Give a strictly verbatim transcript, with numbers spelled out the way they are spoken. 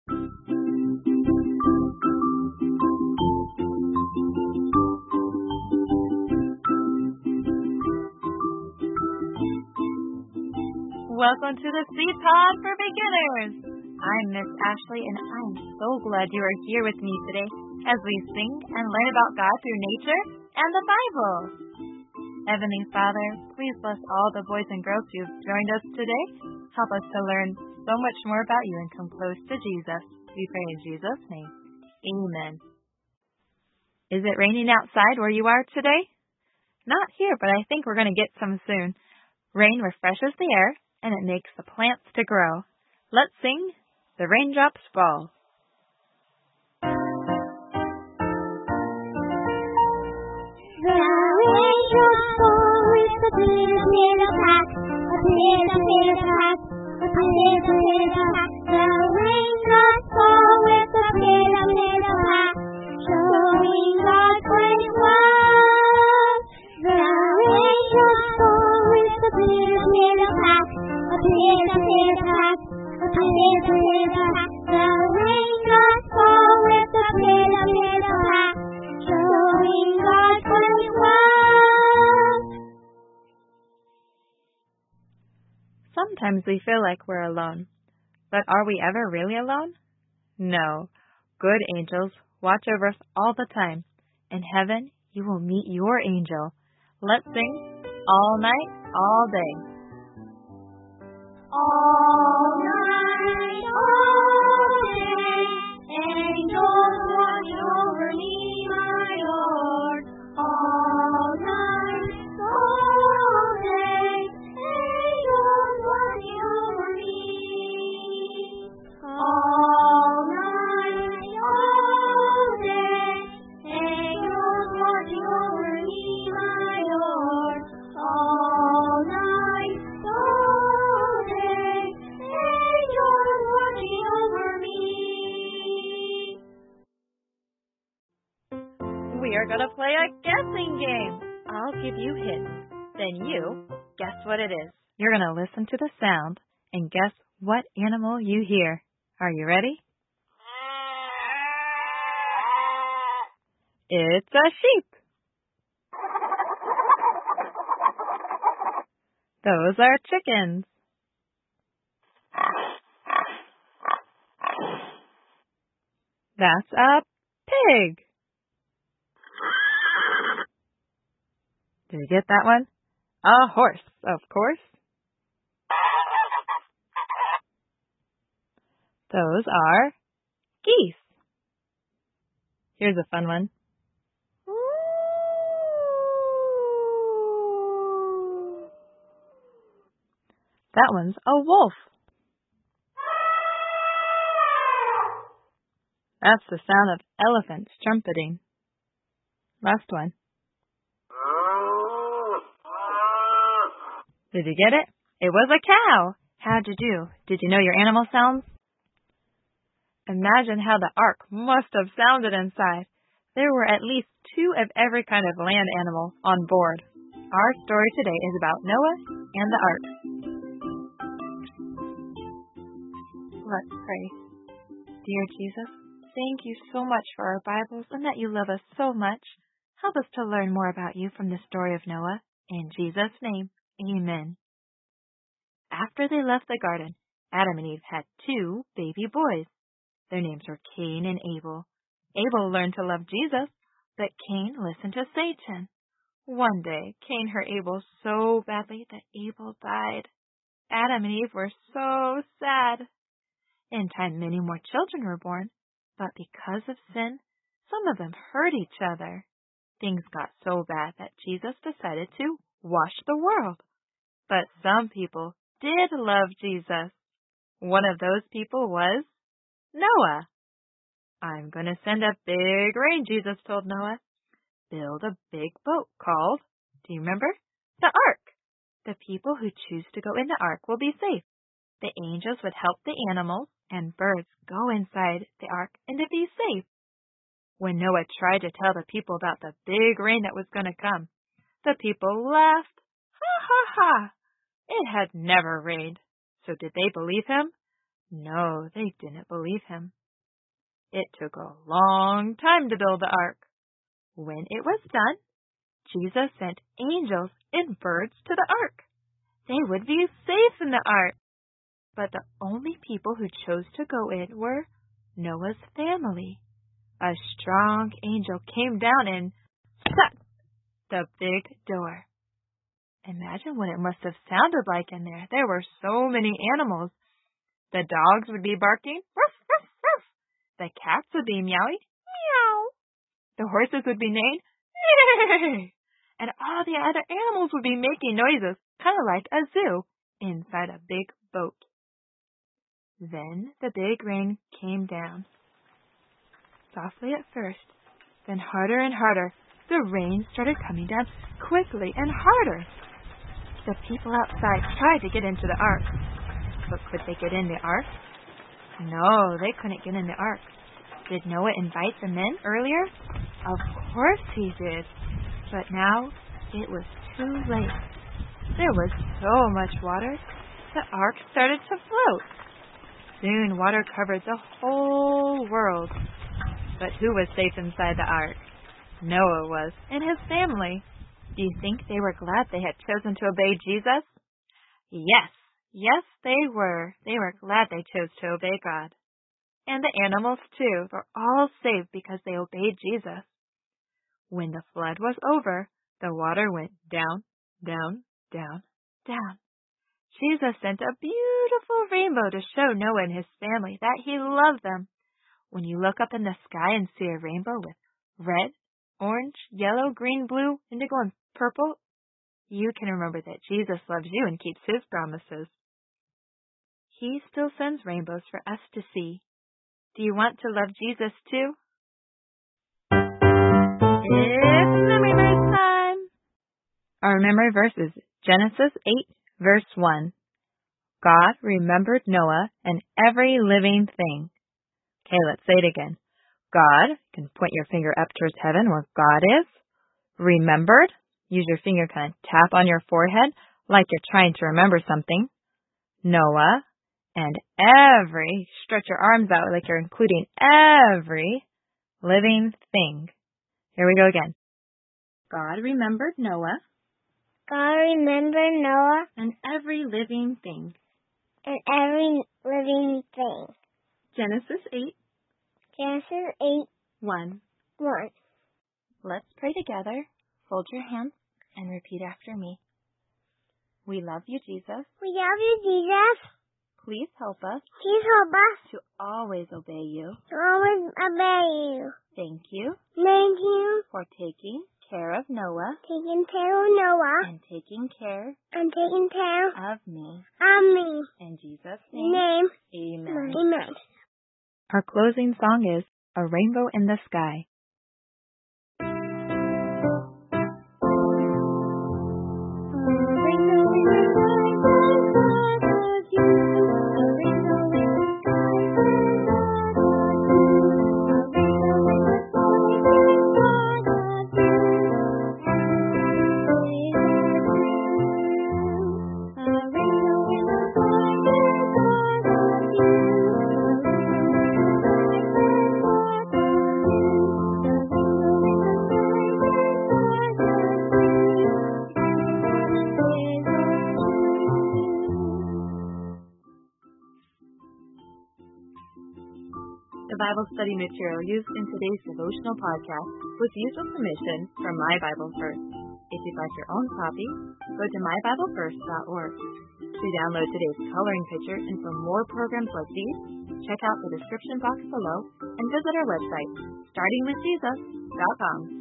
Welcome to the Seed Pod for Beginners. I'm Miss Ashley, and I'm so glad you are here with me today as we sing and learn about God through nature and the Bible. Heavenly Father, please bless all the boys and girls who have joined us today. Help us to learn so much more about you and come close to Jesus. We pray in Jesus' name. Amen. Is it raining outside where you are today? Not here, but I think we're going to get some soon. Rain refreshes the air, and it makes the plants to grow. Let's sing The Raindrops Fall. The raindrops fall with a pitter pitter pat, a pitter pitter pat, a pitter pitter pat. The raindrops fall with a pitter pitter pat, showing God's great love. The raindrops fall with a pitter pitter pat, a pitter pitter pat, a pitter pitter pat. The raindrops fall with a pitter pitter pat, showing God's great love. Sometimes we feel like we're alone, but are we ever really alone? No. Good angels watch over us all the time. In heaven, you will meet your angel. Let's sing All Night, All Day. All night, all day, angels watch over me, my Lord. All night, all day, angels watch over me. All night, all day, angels watch over me, my Lord. All night, all day, angels watching over me. We are going to play a guessing game. I'll give you hints. Then you guess what it is. You're going to listen to the sound and guess what animal you hear. Are you ready? It's a sheep. Those are chickens. That's a pig. Did you get that one? A horse, of course. Those are geese. Here's a fun one. That one's a wolf. That's the sound of elephants trumpeting. Last one. Did you get it? It was a cow. How'd you do? Did you know your animal sounds? Imagine how the ark must have sounded inside. There were at least two of every kind of land animal on board. Our story today is about Noah and the ark. Let's pray. Dear Jesus, thank you so much for our Bibles and that you love us so much. Help us to learn more about you from the story of Noah. In Jesus' name, amen. After they left the garden, Adam and Eve had two baby boys. Their names were Cain and Abel. Abel learned to love Jesus, but Cain listened to Satan. One day, Cain hurt Abel so badly that Abel died. Adam and Eve were so sad. In time, many more children were born, but because of sin, some of them hurt each other. Things got so bad that Jesus decided to wash the world. But some people did love Jesus. One of those people was Noah. I'm going to send a big rain, Jesus told Noah. Build a big boat called, do you remember? The Ark. The people who choose to go in the Ark will be safe. The angels would help the animals and birds go inside the Ark and to be safe. When Noah tried to tell the people about the big rain that was going to come, the people laughed. Ha ha ha! It had never rained. So did they believe him? No, they didn't believe him. It took a long time to build the ark. When it was done, Jesus sent angels and birds to the ark. They would be safe in the ark. But the only people who chose to go in were Noah's family. A strong angel came down and shut the big door. Imagine what it must have sounded like in there. There were so many animals. The dogs would be barking, ruff, ruff, ruff. The cats would be meowing, meow. The horses would be neighing, neigh. And all the other animals would be making noises, kind of like a zoo, inside a big boat. Then the big rain came down. Softly at first, then harder and harder. The rain started coming down quickly and harder. The people outside tried to get into the ark. But could they get in the ark? No, they couldn't get in the ark. Did Noah invite them in earlier? Of course he did. But now it was too late. There was so much water, the ark started to float. Soon water covered the whole world. But who was safe inside the ark? Noah was, and his family. Do you think they were glad they had chosen to obey Jesus? Yes, yes they were. They were glad they chose to obey God. And the animals, too, were all saved because they obeyed Jesus. When the flood was over, the water went down, down, down, down. Jesus sent a beautiful rainbow to show Noah and his family that he loved them. When you look up in the sky and see a rainbow with red, orange, yellow, green, blue, indigo, and purple, you can remember that Jesus loves you and keeps his promises. He still sends rainbows for us to see. Do you want to love Jesus too? It's memory verse time! Our memory verse is Genesis eight, verse one. God remembered Noah and every living thing. Okay, let's say it again. God, you can point your finger up towards heaven where God is. Remembered, use your finger, kind of tap on your forehead like you're trying to remember something. Noah, and every, stretch your arms out like you're including every living thing. Here we go again. God remembered Noah. God remembered Noah. And every living thing. And every living thing. Genesis eight. Genesis eight. one. one. Let's pray together. Fold your hands and repeat after me. We love you, Jesus. We love you, Jesus. Please help us. Please help us to always obey you. To always obey you. Thank you. Thank you for taking care of Noah. Taking care of Noah. And taking care. And taking care of me. Of me. In Jesus' name. Name. Amen. Amen. Our closing song is A Rainbow in the Sky. The Bible study material used in today's devotional podcast was used with permission from My Bible First. If you'd like your own copy, go to my bible first dot org. To download today's coloring picture and for more programs like these, check out the description box below and visit our website, starting with jesus dot com.